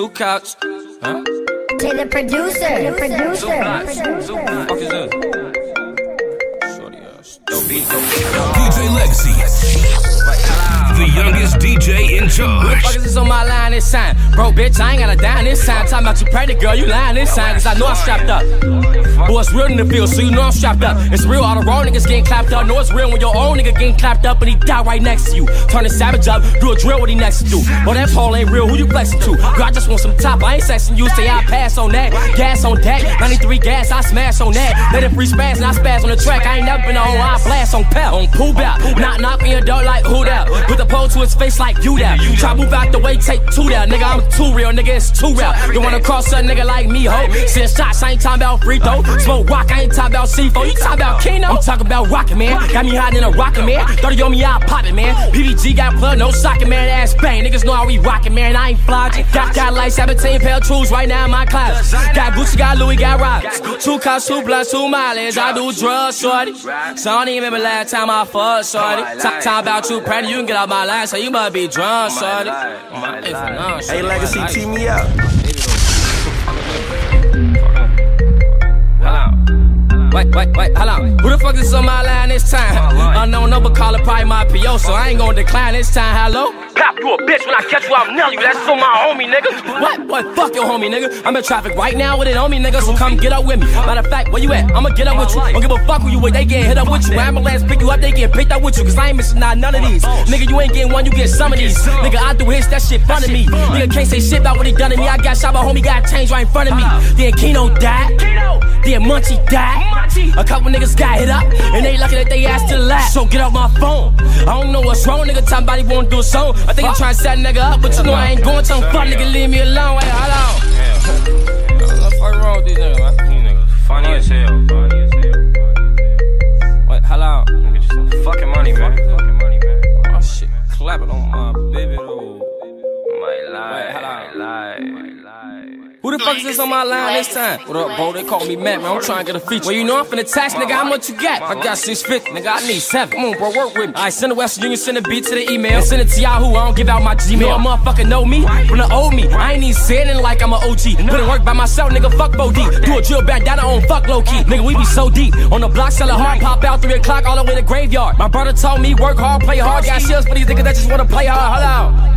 two cops. Huh? To the producer. The producer. What the fuck is this? Shorty ass. DJ Legacy, the youngest DJ in charge. Who the fuck is this on my line this time? Bro, bitch, I ain't gotta die this time. Talking about you pregnant, girl, you lying this time. Cause I know I'm strapped up. Boy, it's real in the field, so you know I'm strapped up. It's real, all the wrong niggas getting clapped up. Know it's real when your own nigga getting clapped up and he die right next to you. Turn the savage up, do a drill what he next to do. Boy, that pole ain't real, who you flexing to? Girl, I just want some top, I ain't sexing you. Say I pass on that, gas on that. 93 gas, I smash on that. Let it free spaz and I spaz on the track. I ain't never been on, I blast on pep. On pool bap, knock in your door like who that? Put the pole to his face like you that. Try move out the way, take two that. Nigga, I'm too real, nigga, it's too real. You wanna cross a nigga like me, ho? Send shots, I ain't talking about free throw. Smoke rock, I ain't talking about C4. You talking about Keno? I'm talking about rockin', man. Got me hot in a rocket, man. 30 on me, I pop it, man. PVG got plug, no socket, man. Ass bang. Niggas know how we rockin', man. I ain't flogging. Got like 17 pair of trues right now in my class. Got Gucci, got Louis, got Rockets. 2 cops, 2 blunts, 2 mileage. I do drugs, shorty. So I don't even remember last time I fucked, shorty. Talk about you pregnant, you can get out my line, so you must be drunk, shorty. Hey, Legacy, tee me up. Wait, hold on. Who the fuck is on my line this time? Unknown number caller, probably my PO, so I ain't gonna decline this time. Hello? Pop, you a bitch. When I catch you, I'll nail you. That's for my homie, nigga. What? Fuck your homie, nigga. I'm in traffic right now with it on me, nigga, so come get up with me. Matter of fact, where you at? I'ma get up with you. Don't give a fuck who you with. They getting hit up with you. Ambulance pick you up, they getting picked up with you. Cause I ain't missing none of these. Nigga, you ain't getting one, you get some of these. Nigga, I do hits, that shit fun of me. Nigga can't say shit about what he done to me. I got shot, my homie got changed right in front of me. Then Keno died. Then Munchie died. A couple niggas got hit up, and they lucky that they ass to the last. So get off my phone. I don't know what's wrong, nigga. Somebody wanna do a song. I think I'm trying to set a nigga up, but you know I ain't going to fuck nigga. Leave me alone. Wait, hold on. What the fuck wrong with these niggas, man? These niggas funny as hell. Wait, hold on. Get you some fucking money, man. Oh shit, clap it on my baby though. Might lie. Who the fuck is this on my line this time? What up, bro? They call me Matt, man. I'm trying to get a feature. Well, you know I'm finna tax, nigga. How much you got? I got 650, nigga. I need 7. Come on, bro. Work with me. I send the Western Union, send the beat to the email. And send it to Yahoo. I don't give out my Gmail. You motherfucker know me from the old me. I ain't even saying like I'm an OG. Put in work by myself, nigga. Fuck 4D. Do a drill back down on fuck low key. Nigga, we be so deep. On the block, selling hard. Pop out 3 o'clock all the way to graveyard. My brother told me work hard, play hard. Got shills for these niggas that just wanna play hard. Hold on.